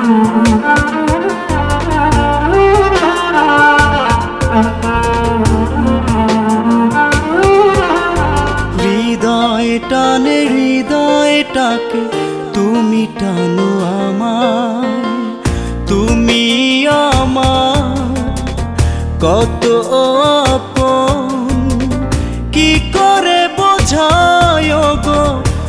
হৃদয় টানে হৃদয়টাকে তুমি টানো আমায়, তুমি আমার কত আপন, কি করে বোঝায় গো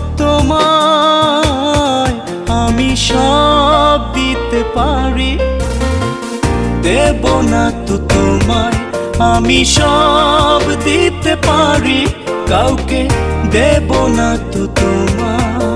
তোমায়। আমি সব দিতে পারি, দেব না তো তোমায়। আমি সব দিতে পারি, কাউকে দেব না তো তোমায়।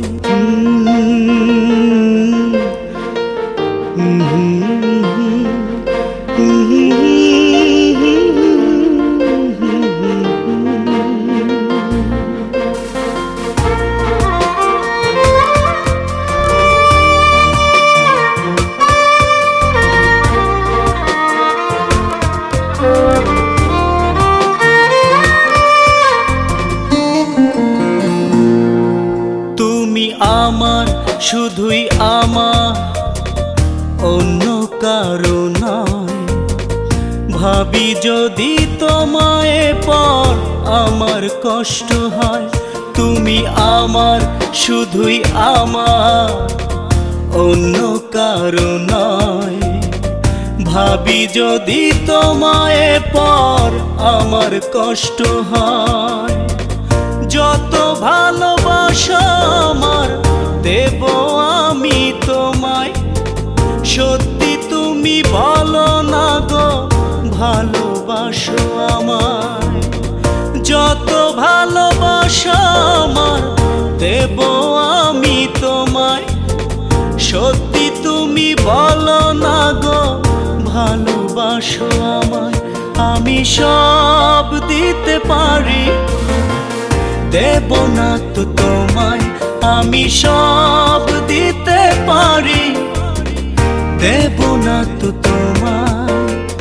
তুমি আমার, শুধুই আমার, অন্য কারো নয়। ভাবি যদি তোমায় পর আমার কষ্ট হয়। তুমি আমার, শুধুই আমার, অন্য কারো নয়। ভাবি যদি তোমায় পর আমার কষ্ট হয়। যত ভালোবাসা আমার দেব আমি তোমায়। সত্যি তুমি বলো না গো ভালোবাসো আমায়। যত ভালোবাসা আমার দেব আমি তোমায়। সত্যি তুমি বলো না গো ভালোবাসো আমায়। আমি সব দিতে পারি, দেব না তো তোমায়। আমি সব দিতে পারি, দেব না তো তোমায়।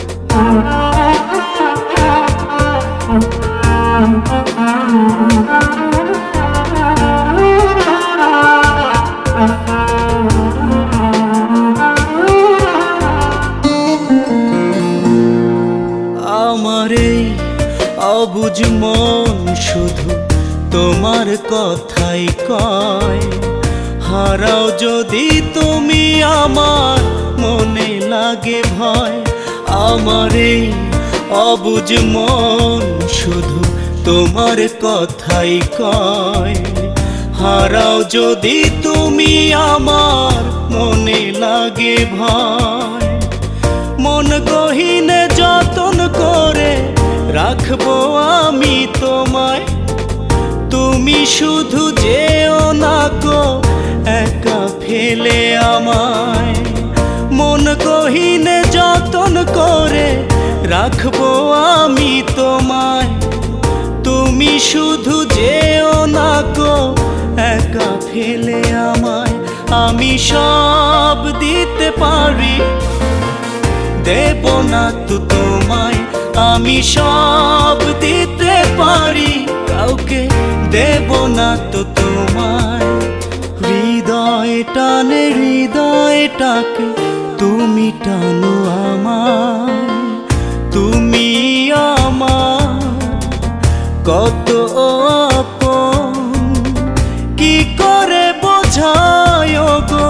আমার এই অবুঝ মন শুধু তোমার কথাই কয়। হারাও যদি তুমি আমার, মনে লাগে ভয়। আমার এই অবুঝ মন শুধু তোমার কথাই কয়। হারাও যদি তুমি আমার, মনে লাগে ভয়। মন গহীনে যতন করে রাখবো আমি তোমায়। তুমি শুধু যেও না গো একা ফেলে আমায়। মন গহীনে যতন করে রাখবো আমি তোমায়। তুমি শুধু যেও না গো একা ফেলে আমায়। আমি সব দিতে পারি, দেব না তো তোমায়। আমি সব দিতে পারি, কাউকে দেব না তো তোমায়। হৃদয় টানে হৃদয়টাকে তুমি টানো আমায়। তুমি আমার কত আপন, কি করে বোঝায় গো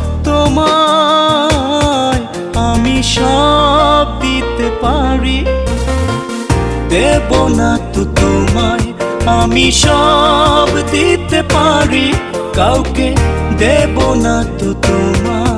তোমায়। আমি সব দিতে পারি, দেব না তো তোমায়। আমি সব দিতে পারি, কাউকে দেব না তো তোমায়।